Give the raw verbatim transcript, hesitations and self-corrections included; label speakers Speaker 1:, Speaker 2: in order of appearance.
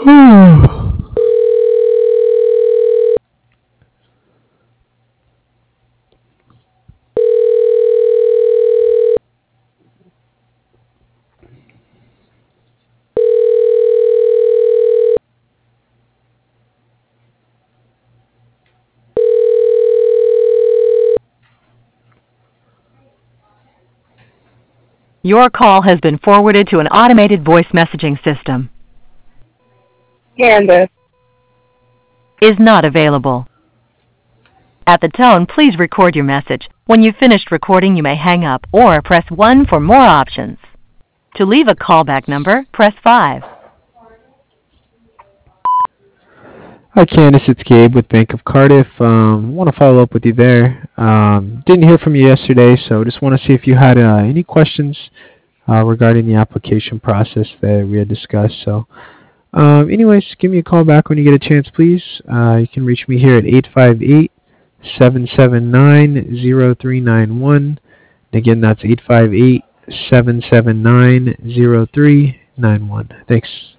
Speaker 1: Your call has been forwarded to an automated voice messaging system.
Speaker 2: Candace.
Speaker 1: Is not available. At the tone, please record your message. When you've finished recording, you may hang up or press one for more options. To leave a callback number, press five.
Speaker 3: Hi, Candace. It's Gabe with Bank of Cardiff. Um, want to follow up with you there. Um, didn't hear from you yesterday, so just want to see if you had uh, any questions uh, regarding the application process that we had discussed. So, um, anyways, give me a call back when you get a chance, please. Uh, you can reach me here at eight five eight, seven seven nine, zero three nine one. Again, that's eight five eight, seven seven nine, zero three nine one. Thanks.